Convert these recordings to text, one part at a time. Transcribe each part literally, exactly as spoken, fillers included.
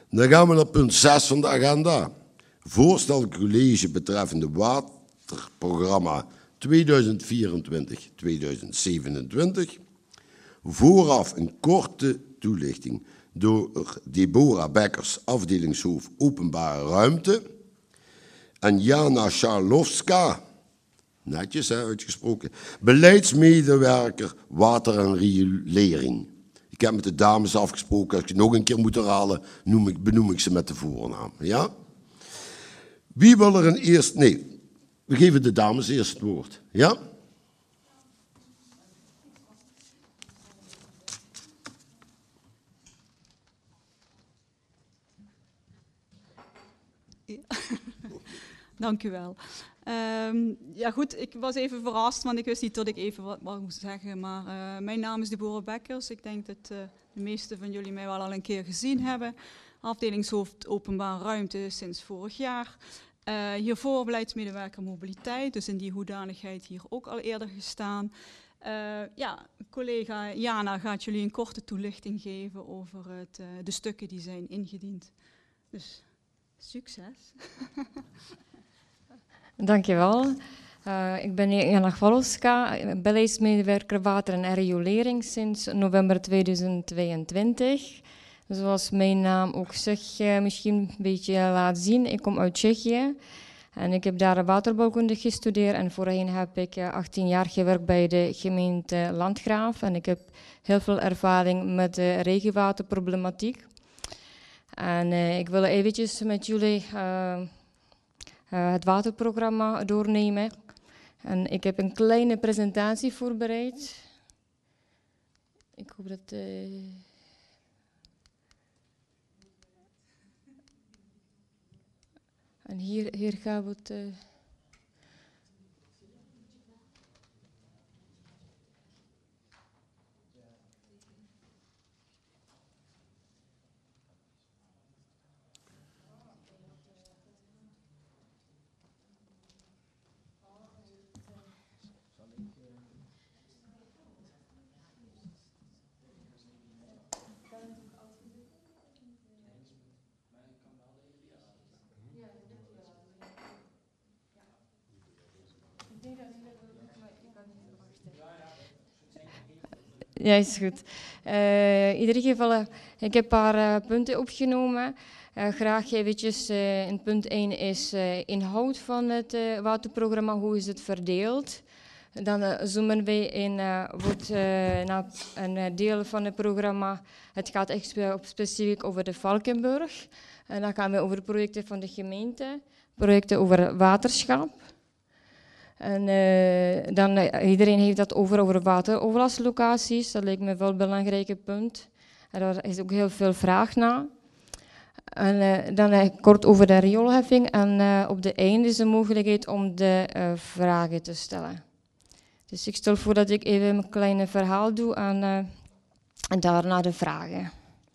Dan gaan we naar punt zes van de agenda. Voorstel college betreffende waterprogramma tweeduizend vierentwintig tot tweeduizend zevenentwintig. Vooraf een korte toelichting door Deborah Bekkers, afdelingshoofd openbare ruimte. En Jana Charlowska, netjes hè, uitgesproken, beleidsmedewerker water en riolering. Ik heb met de dames afgesproken, als ik het nog een keer moet herhalen, noem ik, benoem ik ze met de voornaam. Ja? Wie wil er een eerst... Nee, we geven de dames eerst het woord. Ja? Dank u wel. Um, ja goed, ik was even verrast, want ik wist niet dat ik even wat, wat moest zeggen. Maar uh, mijn naam is Deborah Bekkers. Ik denk dat uh, de meesten van jullie mij wel al een keer gezien hebben. Afdelingshoofd openbare ruimte sinds vorig jaar. Uh, hiervoor beleidsmedewerker mobiliteit, dus in die hoedanigheid hier ook al eerder gestaan. Uh, ja, collega Jana gaat jullie een korte toelichting geven over het, uh, de stukken die zijn ingediend. Dus succes. Dankjewel. Uh, ik ben Jana Charlowska, beleidsmedewerker water en riolering sinds november tweeduizend tweeëntwintig. Zoals mijn naam ook zegt, uh, misschien een beetje laat zien. Ik kom uit Tsjechië en ik heb daar waterbouwkunde gestudeerd. En voorheen heb ik uh, achttien jaar gewerkt bij de gemeente Landgraaf. En ik heb heel veel ervaring met de regenwaterproblematiek. En uh, ik wil eventjes met jullie uh, uh, het waterprogramma doornemen. En ik heb een kleine presentatie voorbereid. Ik hoop dat... Uh, En hier, hier gaan we het... Uh Ja, is goed. Uh, in ieder geval, uh, ik heb een paar uh, punten opgenomen. Uh, graag eventjes, uh, in punt één is uh, inhoud van het uh, waterprogramma, hoe is het verdeeld. Dan uh, zoomen we in uh, wordt, uh, naar een uh, deel van het programma. Het gaat echt spe specifiek over de Valkenburg. En dan gaan we over projecten van de gemeente, projecten over waterschap. En uh, dan, uh, iedereen heeft dat over, over wateroverlastlocaties. Dat lijkt me wel een belangrijk punt. En daar is ook heel veel vraag naar. En uh, dan uh, kort over de rioolheffing. En uh, op de einde is de mogelijkheid om de uh, vragen te stellen. Dus ik stel voor dat ik even een klein verhaal doe en, uh, en daarna de vragen.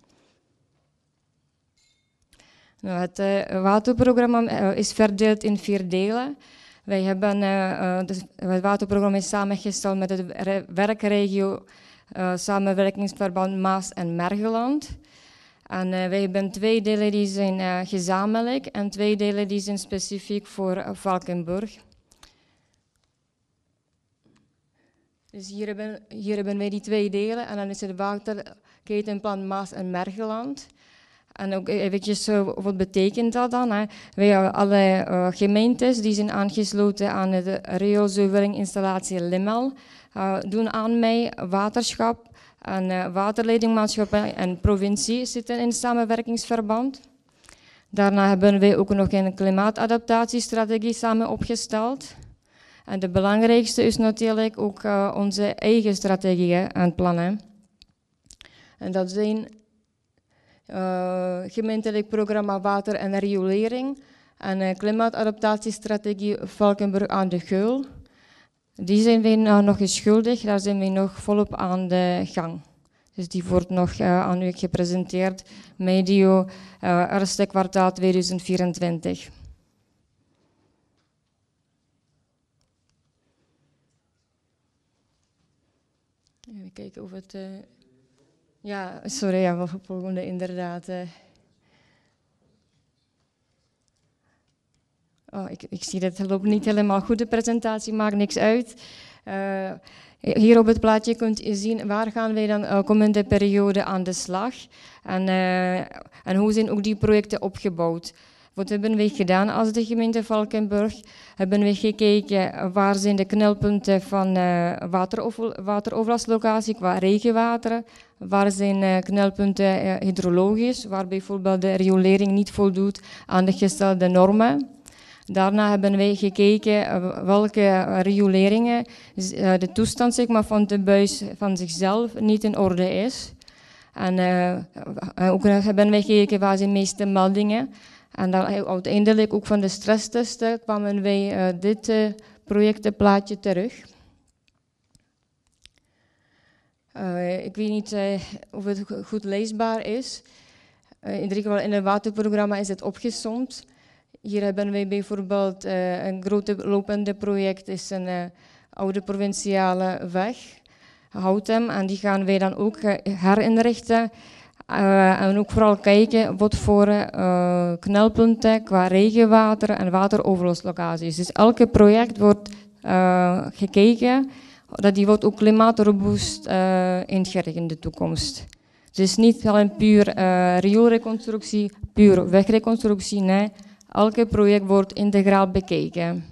Nou, het uh, waterprogramma uh, is verdeeld in vier delen. Wij hebben uh, dus het waterprogramma is samengesteld met de werkregio uh, samenwerkingsverband Maas en Mergeland. En uh, wij hebben twee delen die zijn uh, gezamenlijk en twee delen die zijn specifiek voor uh, Valkenburg. Dus hier hebben, hier hebben wij die twee delen en dan is het waterketenplan Maas en Mergeland. En ook eventjes, uh, wat betekent dat dan? Hè? Wij hebben alle uh, gemeentes die zijn aangesloten aan de rioolzuiveringinstallatie Limmel, uh, doen aan mij waterschap en uh, waterleidingmaatschappij en provincie zitten in samenwerkingsverband. Daarna hebben wij ook nog een klimaatadaptatiestrategie samen opgesteld. En de belangrijkste is natuurlijk ook uh, onze eigen strategieën en plannen. En dat zijn Uh, gemeentelijk programma water en riolering en uh, klimaatadaptatiestrategie Valkenburg aan de Geul. Die zijn wij uh, nog schuldig, daar zijn wij nog volop aan de gang. Dus die wordt nog uh, aan u gepresenteerd medio uh, eerste kwartaal tweeduizend vierentwintig. Even kijken of het... Uh Ja, sorry, ja, we volgende inderdaad. Uh, Oh, ik, ik zie dat het loopt niet helemaal goed, de presentatie, maakt niks uit. Uh, hier op het plaatje kunt u zien waar gaan wij dan uh, komende periode aan de slag. En, uh, en hoe zijn ook die projecten opgebouwd. Wat hebben wij gedaan als de gemeente Valkenburg? Hebben we gekeken waar zijn de knelpunten van uh, waterover, wateroverlastlocatie qua regenwater. Waar zijn uh, knelpunten uh, hydrologisch, waar bijvoorbeeld de riolering niet voldoet aan de gestelde normen. Daarna hebben wij gekeken welke rioleringen de toestand zeg maar, van de buis van zichzelf niet in orde is. En uh, ook hebben wij gekeken waar zijn de meeste meldingen. En dan uiteindelijk ook van de stresstesten kwamen wij uh, dit uh, projectenplaatje terug. Uh, ik weet niet uh, of het goed leesbaar is. Uh, in ieder geval in het waterprogramma is het opgesomd. Hier hebben wij bijvoorbeeld uh, een grote lopende project, is een uh, oude provinciale weg, Houtem, en die gaan wij dan ook herinrichten uh, en ook vooral kijken wat voor uh, knelpunten qua regenwater en wateroverlastlocaties. Dus elke project wordt uh, gekeken dat die wordt ook klimaatrobuust uh, ingericht in de toekomst. Dus niet alleen puur uh, rioolreconstructie, puur wegreconstructie, nee. Elke project wordt integraal bekeken.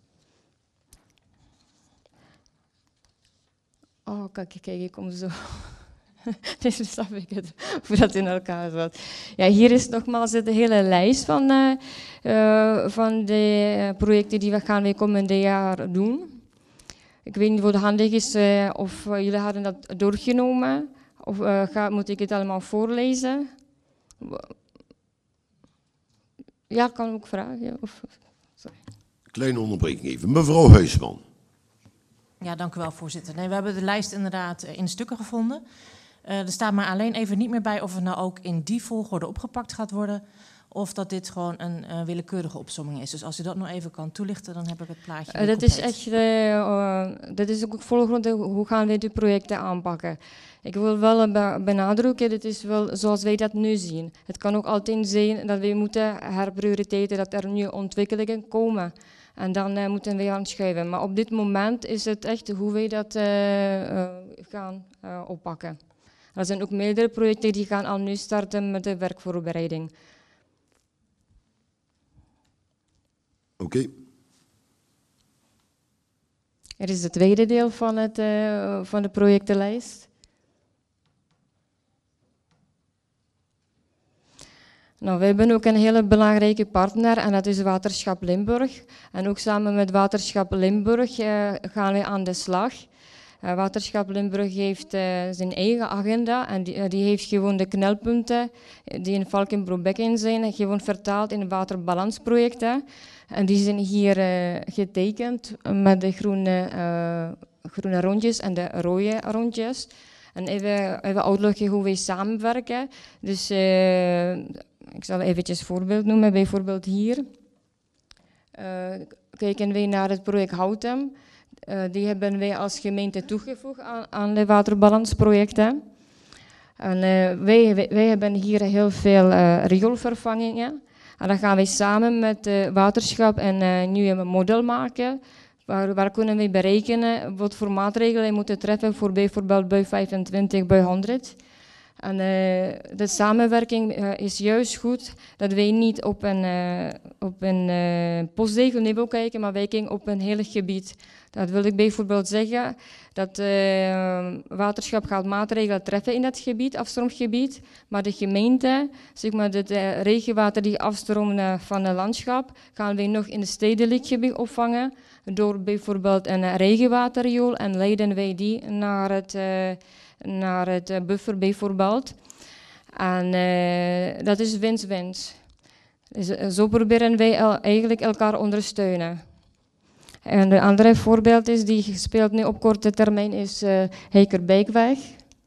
Oh, kijk, kijk, ik kom zo. Dus snap ik het, hoe dat in elkaar zat. Ja, hier is nogmaals de hele lijst van, uh, uh, van de projecten die we gaan de komende jaar doen. Ik weet niet of het handig is uh, of uh, jullie hadden dat doorgenomen. Of uh, ga, moet ik het allemaal voorlezen? Ja, kan ik ook vragen. Of, sorry. Kleine onderbreking even. Mevrouw Huisman. Ja, dank u wel, voorzitter. Nee, we hebben de lijst inderdaad in stukken gevonden. Uh, er staat maar alleen even niet meer bij of het nou ook in die volgorde opgepakt gaat worden, of dat dit gewoon een uh, willekeurige opsomming is. Dus als u dat nog even kan toelichten, dan heb ik het plaatje. Uh, dat is echt, uh, uh, dat is ook volgende, hoe gaan wij die projecten aanpakken? Ik wil wel benadrukken, dit is wel zoals wij dat nu zien. Het kan ook altijd zijn dat wij moeten herprioriteren, dat er nu ontwikkelingen komen. En dan uh, moeten we aanschuiven. Maar op dit moment is het echt hoe wij dat uh, uh, gaan uh, oppakken. Er zijn ook meerdere projecten die gaan al nu starten met de werkvoorbereiding. Oké. Okay. Er is het tweede deel van, het, uh, van de projectenlijst. Nou, we hebben ook een hele belangrijke partner en dat is Waterschap Limburg. En ook samen met Waterschap Limburg uh, gaan we aan de slag. Uh, Waterschap Limburg heeft uh, zijn eigen agenda en die, uh, die heeft gewoon de knelpunten die in Valkenbroek-Bekken zijn, gewoon vertaald in waterbalansprojecten. En die zijn hier uh, getekend met de groene, uh, groene rondjes en de rode rondjes. En even, even uitleggen hoe wij samenwerken. Dus uh, ik zal eventjes een voorbeeld noemen. Bijvoorbeeld hier uh, kijken wij naar het project Houtem. Uh, die hebben wij als gemeente toegevoegd aan, aan de waterbalansprojecten. En uh, wij, wij, wij hebben hier heel veel uh, rioolvervangingen. En dan gaan wij samen met uh, Waterschap een uh, nieuw model maken. Waar, waar kunnen we berekenen wat voor maatregelen we moeten treffen voor bijvoorbeeld bui vijfentwintig, bui honderd. En uh, de samenwerking uh, is juist goed dat wij niet op een, uh, op een uh, postzegelniveau kijken, maar wij kijken op een heel gebied. Dat wil ik bijvoorbeeld zeggen dat uh, Waterschap gaat maatregelen treffen in het gebied, afstroomgebied, maar de gemeente, zeg maar het uh, regenwater die afstroomt uh, van het landschap, gaan wij nog in het stedelijk gebied opvangen door bijvoorbeeld een uh, regenwaterriool en leiden wij die naar het, uh, naar het uh, buffer bijvoorbeeld. En uh, dat is wins-wins. Dus, uh, zo proberen wij el- eigenlijk elkaar ondersteunen. En een andere voorbeeld is, die speelt nu op korte termijn, is uh, Heikerbijkweg.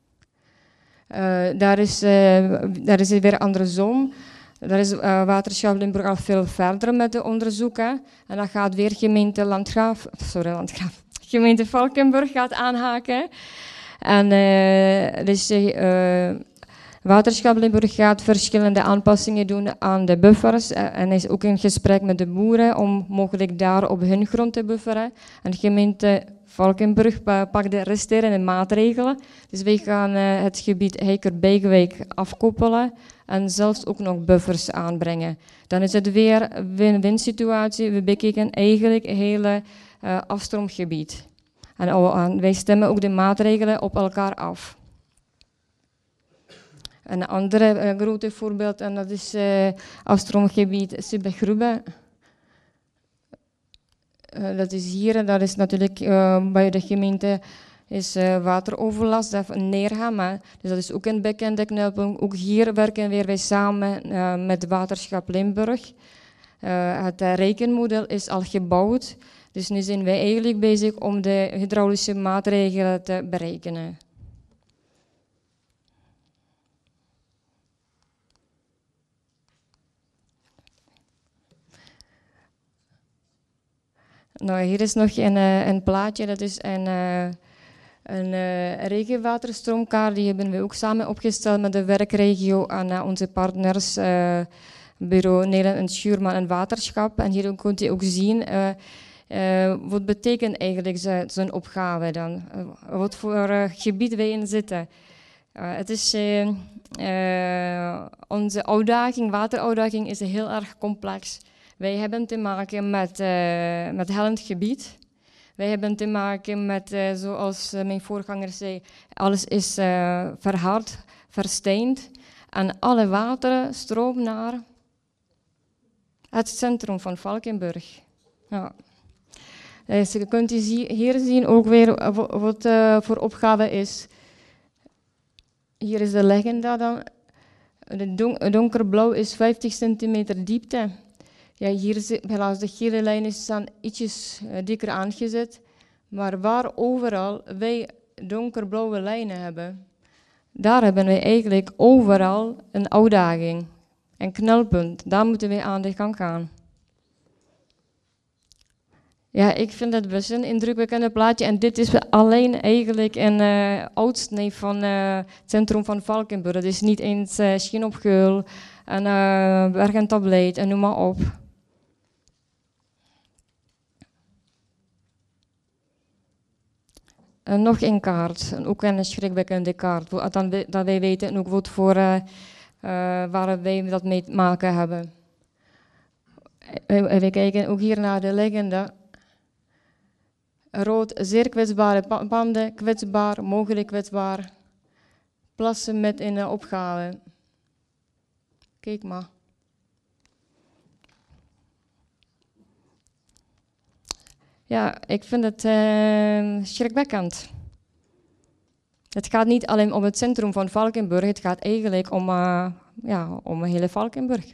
Uh, daar, is, uh, daar is weer andersom. Daar is uh, Waterschap Limburg al veel verder met de onderzoeken. En dan gaat weer gemeente Landgraaf, sorry Landgraaf, gemeente Valkenburg gaat aanhaken. En uh, dus, uh, Waterschap Limburg gaat verschillende aanpassingen doen aan de buffers uh, en is ook in gesprek met de boeren om mogelijk daar op hun grond te bufferen. En de gemeente Valkenburg pakt de resterende maatregelen. Dus wij gaan uh, het gebied Heiker-Beekwijk afkoppelen en zelfs ook nog buffers aanbrengen. Dan is het weer een win-win situatie. We bekijken eigenlijk het hele uh, afstroomgebied. En uh, wij stemmen ook de maatregelen op elkaar af. Een andere uh, grote voorbeeld, en dat is uh, afstroomgebied Sibbe-Grubbe. Uh, dat is hier, en dat is natuurlijk uh, bij de gemeente is uh, wateroverlast, dat Neerhammen. Dus dat is ook een bekende knelpunt. Ook hier werken weer wij samen uh, met Waterschap Limburg. Uh, het uh, rekenmodel is al gebouwd, dus nu zijn wij eigenlijk bezig om de hydraulische maatregelen te berekenen. Nou, hier is nog een, uh, een plaatje, dat is een, uh, een uh, regenwaterstroomkaart. Die hebben we ook samen opgesteld met de werkregio en uh, onze partners, uh, Bureau Nederland en Schuurman en Waterschap. En hier kunt u ook zien, uh, uh, wat betekent eigenlijk zo'n opgave dan? Uh, wat voor uh, gebied wij in zitten. Uh, het is, uh, uh, onze uitdaging, wateruitdaging is heel erg complex. Wij hebben te maken met, uh, met hellend gebied. Wij hebben te maken met, uh, zoals uh, mijn voorganger zei, alles is uh, verhard, versteend. En alle wateren stromen naar het centrum van Valkenburg. Ja. Dus je kunt hier zien ook weer wat uh, voor opgave is. Hier is de legenda dan. De don donkerblauw is vijftig centimeter diepte. Ja, hier helaas de gele lijnen staan ietsjes uh, dikker aangezet, maar waar overal wij donkerblauwe lijnen hebben, daar hebben wij eigenlijk overal een uitdaging, een knelpunt. Daar moeten wij aan de gang gaan. Ja, ik vind het best een indrukwekkend plaatje en dit is alleen eigenlijk een uh, uitsnee van uh, het centrum van Valkenburg. Het is niet eens uh, Schinopgeul en uh, Berg en Tableet en noem maar op. En nog een kaart, ook een schrikwekkende kaart, dat wij weten ook wat voor uh, uh, waar wij dat mee te maken hebben. We kijken ook hier naar de legende. Rood, zeer kwetsbare panden, kwetsbaar, mogelijk kwetsbaar. Plassen met in de opgave. Kijk maar. Ja, ik vind het uh, schrikwekkend. Het gaat niet alleen om het centrum van Valkenburg, het gaat eigenlijk om, uh, ja, om hele Valkenburg.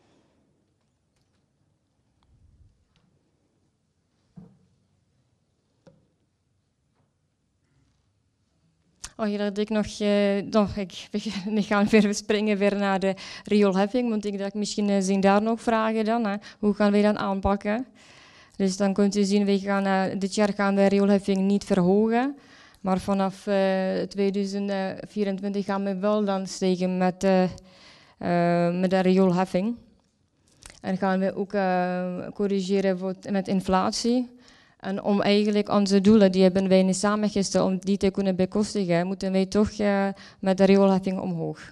Oh, hier had ik nog, uh, nog ik, we gaan weer springen weer naar de rioolheffing, want ik dacht misschien uh, zijn daar nog vragen dan. Hè? Hoe gaan we dat aanpakken? Dus dan kunt u zien, we gaan, uh, dit jaar gaan we de rioolheffing niet verhogen, maar vanaf uh, tweeduizend vierentwintig gaan we wel dan stijgen met, uh, uh, met de rioolheffing. En gaan we ook uh, corrigeren met inflatie. En om eigenlijk onze doelen, die hebben wij niet samengesteld, om die te kunnen bekostigen, moeten wij toch uh, met de rioolheffing omhoog.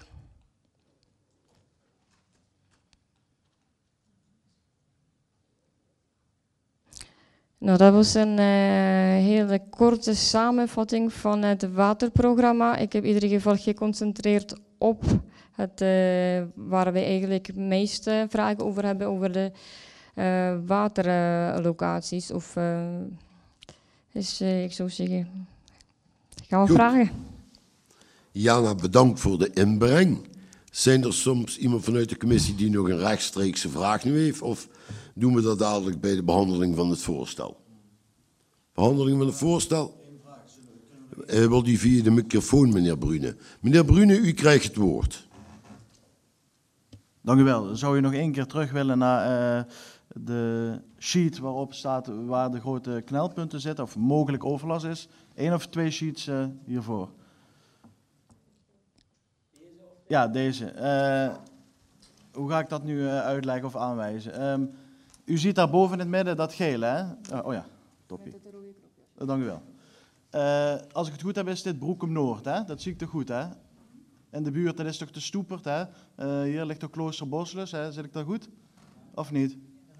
Nou, dat was een uh, hele korte samenvatting van het waterprogramma. Ik heb in ieder geval geconcentreerd op het, uh, waar we eigenlijk de meeste vragen over hebben, over de uh, waterlocaties. Of, uh, dus uh, ik zou zeggen, gaan we Goed. vragen. Jana, bedankt voor de inbreng. Zijn er soms iemand vanuit de commissie die nog een rechtstreekse vraag nu heeft? Of doen we dat dadelijk bij de behandeling van het voorstel? Behandeling van het voorstel? Uh, wil die via de microfoon, meneer Brune. Meneer Brune, u krijgt het woord. Dank u wel. Zou u nog één keer terug willen naar uh, de sheet waarop staat waar de grote knelpunten zitten, of mogelijk overlast is? Eén of twee sheets uh, hiervoor. Ja, deze. Uh, hoe ga ik dat nu uh, uitleggen of aanwijzen? Um, u ziet daar boven in het midden dat gele, hè? Uh, oh ja, toppie. Uh, dank u wel. Uh, als ik het goed heb, is dit Broekum Noord, hè? Dat zie ik toch goed, hè? In de buurt, dat is toch de Stoepert, hè? Uh, hier ligt ook Klooster Boslus, hè? Zit ik daar goed? Of niet?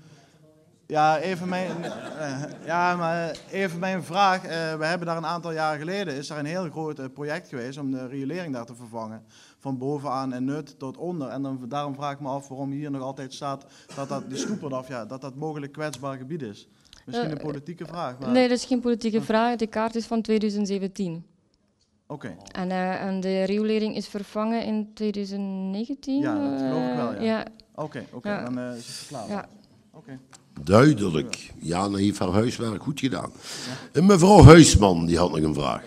Ja, even mijn, uh, ja, maar even mijn vraag. Uh, we hebben daar een aantal jaren geleden, is daar een heel groot uh, project geweest om de riolering daar te vervangen. Van bovenaan en Nut tot onder. En dan, daarom vraag ik me af waarom hier nog altijd staat dat dat de Stoepert af, ja, dat dat mogelijk kwetsbaar gebied is. Misschien een politieke vraag. Maar... Nee, dat is geen politieke vraag. De kaart is van twintig zeventien. Oké. Okay. En, uh, en de riolering is vervangen in twintig negentien? Ja, dat geloof ik wel, ja. ja. Oké, okay, oké, okay. ja. dan uh, is het klaar. Ja. Okay. Duidelijk. Jana heeft haar huiswerk goed gedaan. Ja. En mevrouw Huisman, die had nog een vraag.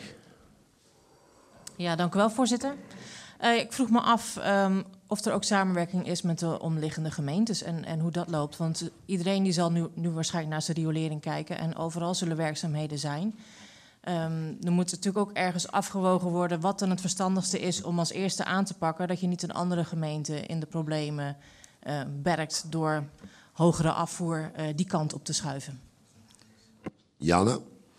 Ja, dank u wel, voorzitter. Uh, ik vroeg me af um, of er ook samenwerking is met de omliggende gemeentes en, en hoe dat loopt. Want iedereen die zal nu, nu waarschijnlijk naar zijn riolering kijken en overal zullen werkzaamheden zijn. Um, er moet natuurlijk ook ergens afgewogen worden wat dan het verstandigste is om als eerste aan te pakken. Dat je niet een andere gemeente in de problemen uh, bergt door hogere afvoer uh, die kant op te schuiven. Jana?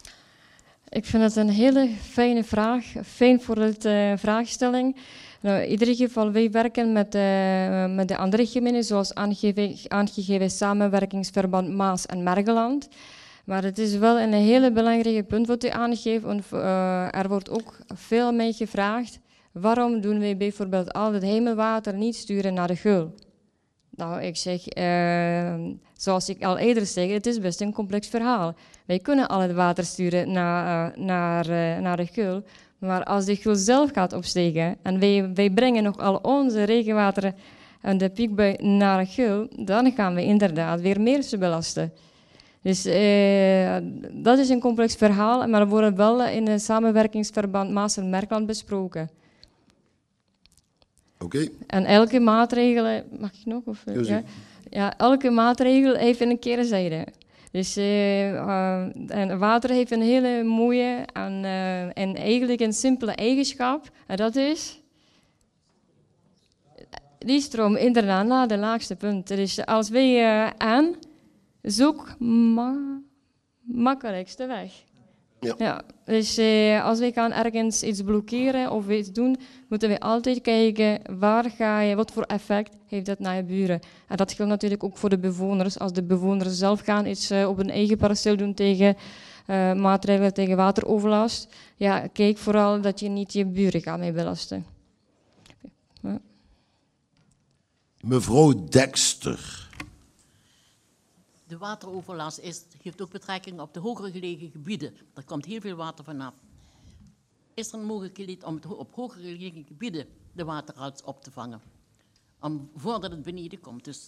Ik vind het een hele fijne vraag. Fijn voor de uh, vraagstelling. Nou, in ieder geval, wij werken met, uh, met de andere gemeenten, zoals aangegeven, aangegeven samenwerkingsverband Maas en Mergeland. Maar het is wel een hele belangrijke punt wat u aangeeft. Want, uh, er wordt ook veel mee gevraagd, waarom doen wij bijvoorbeeld al het hemelwater niet sturen naar de Geul? Nou, ik zeg, uh, zoals ik al eerder zei, het is best een complex verhaal. Wij kunnen al het water sturen naar, uh, naar, uh, naar de Geul, maar als de Geul zelf gaat opstegen en wij, wij brengen nog al onze regenwater en de piekbui naar de Geul, dan gaan we inderdaad weer meer belasten. Dus uh, dat is een complex verhaal, maar we worden wel in een samenwerkingsverband Maas en Mergeland besproken. Oké. Okay. En elke maatregel, mag ik nog? Of, ja, ja? Ja, elke maatregel heeft een keerzijde. Dus uh, uh, en water heeft een hele mooie en, uh, en eigenlijk een simpele eigenschap. En dat is, die stroom inderdaad naar de laagste punt. Dus als wij uh, aan, zoek ma makkelijkste weg. Ja. Ja, dus uh, als wij gaan ergens iets blokkeren of iets doen, moeten we altijd kijken waar ga je, wat voor effect heeft dat naar je buren. En dat geldt natuurlijk ook voor de bewoners. Als de bewoners zelf gaan iets uh, op hun eigen perceel doen tegen uh, maatregelen tegen wateroverlast, ja, kijk vooral dat je niet je buren gaat mee belasten. Ja. Mevrouw Dekster. De wateroverlast is, heeft ook betrekking op de hoger gelegen gebieden. Er komt heel veel water vanaf. Is er een mogelijkheid om het op hoger gelegen gebieden de waterhoud op te vangen? Om, voordat het beneden komt dus.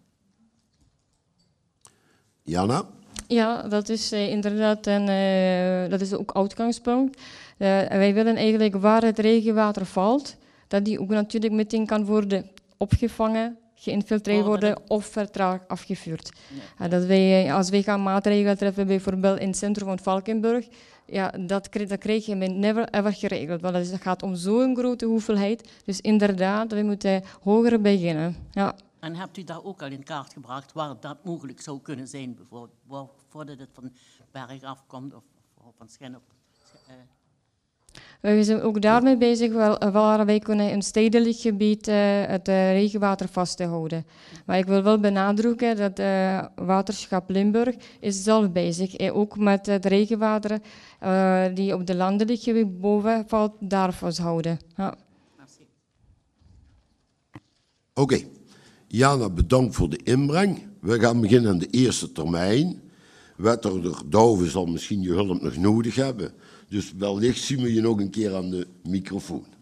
Jana? Ja, dat is uh, inderdaad een, uh, dat is ook uitgangspunt. Uh, wij willen eigenlijk waar het regenwater valt, dat die ook natuurlijk meteen kan worden opgevangen, geïnfiltreerd worden of vertraagd afgevuurd. Ja. Dat wij, als wij gaan maatregelen treffen, bijvoorbeeld in het centrum van Valkenburg, ja, dat, dat krijg je met never ever geregeld. Want het gaat om zo'n grote hoeveelheid. Dus inderdaad, we moeten hoger beginnen. Ja. En hebt u daar ook al in kaart gebracht waar dat mogelijk zou kunnen zijn, bijvoorbeeld, voordat het van berg afkomt of, of van Schenop? Uh, We zijn ook daarmee bezig, wel, waar wij kunnen in stedelijk gebied uh, het uh, regenwater vast te houden. Maar ik wil wel benadrukken dat uh, Waterschap Limburg is zelf bezig, eh, ook met het regenwater uh, die op de landelijk gebied boven valt, daar vasthouden. Ja. Oké, okay. Jana, bedankt voor de inbreng. We gaan beginnen aan de eerste termijn. Wethouder Douwe zal misschien je hulp nog nodig hebben. Dus wellicht zien we je nog een keer aan de microfoon.